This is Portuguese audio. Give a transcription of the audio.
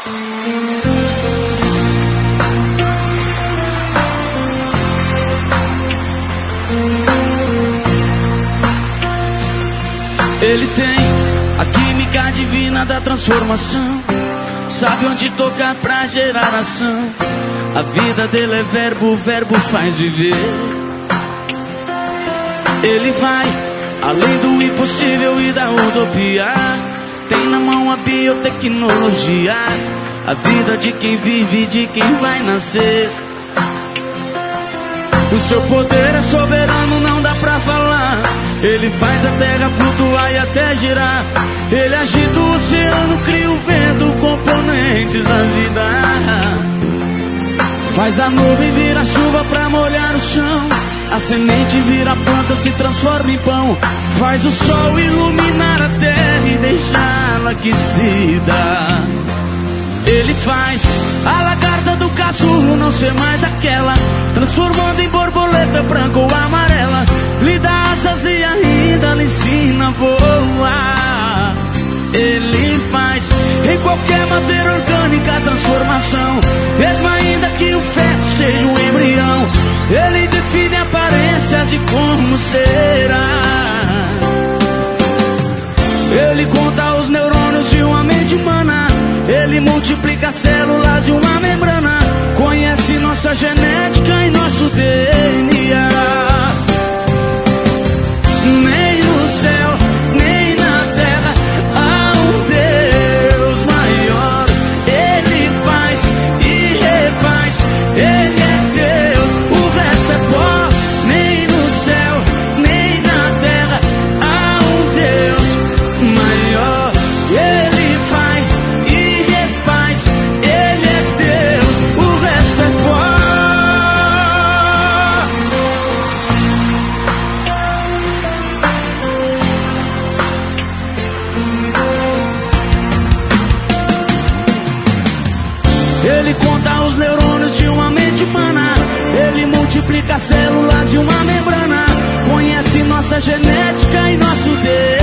Ele tem a química divina da transformação, sabe onde tocar pra gerar ação. A vida dele é verbo, o verbo faz viver. Ele vai além do impossível e da utopia. Tem na mão a biotecnologia, a vida de quem vive e de quem vai nascer. O seu poder é soberano, não dá pra falar. Ele faz a terra flutuar e até girar. Ele agita o oceano, cria o vento, componentes da vida. Faz a nuvem virar chuva pra molhar o chão. A semente vira planta, se transforma em pão. Faz o sol iluminar a terra e deixá-la aquecida. Ele faz a lagarta do casulo não ser mais aquela, transformando em borboleta branca ou amarela. Lhe dá asas e ainda lhe ensina a voar. Ele faz em qualquer matéria orgânica a transformação, mesmo ainda que o feto seja um embrião. Ele define aparências de como será. Ele conta os neurônios de uma mente humana. Ele multiplica células de uma membrana. Conhece nossa genética e nosso DNA. Nem no céu, nem na terra há um Deus maior. Ele faz e refaz. Ele é Deus, o resto é pó. Nem no céu, nem na terra há um Deus maior. Ele faz e refaz. Ele é Deus, o resto é pó. Ele conta os neurônios de uma mente humana. Ele multiplica células de uma membrana. Conhece nossa genética e nosso DNA.